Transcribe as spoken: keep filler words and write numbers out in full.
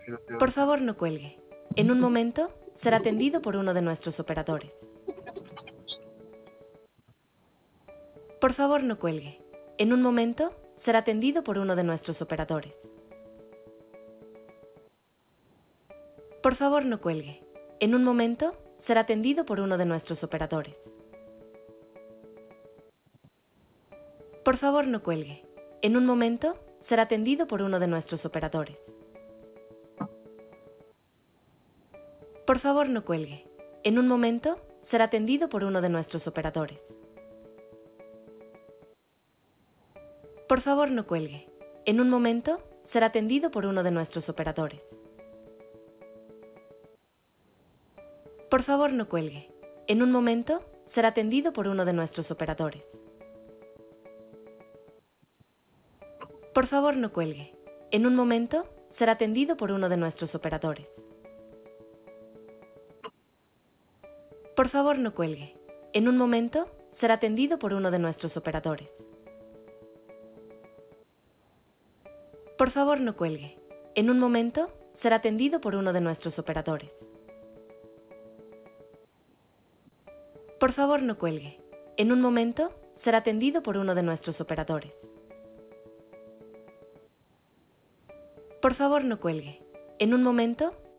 Por favor, no cuelgue. En un momento, será atendido por uno de nuestros operadores. Por favor, no cuelgue. En un momento, será atendido por uno de nuestros operadores. Por favor, no cuelgue. En un momento, será atendido por uno de nuestros operadores. Por favor, no cuelgue. En un momento, será atendido por uno de nuestros operadores. Por favor, no cuelgue. En un momento, será atendido por uno de nuestros operadores. Por favor, no cuelgue. En un momento, será atendido por uno de nuestros operadores. Por favor, no cuelgue. En un momento, será atendido por uno de nuestros operadores. Por favor, no cuelgue. En un momento, será atendido por uno de nuestros operadores. Por favor, no cuelgue. En un momento, será atendido por uno de nuestros operadores. Por favor, no cuelgue. En un momento, será atendido por uno de nuestros operadores. Por favor, no cuelgue. En un momento, será atendido por uno de nuestros operadores. Por favor, no cuelgue. En un momento,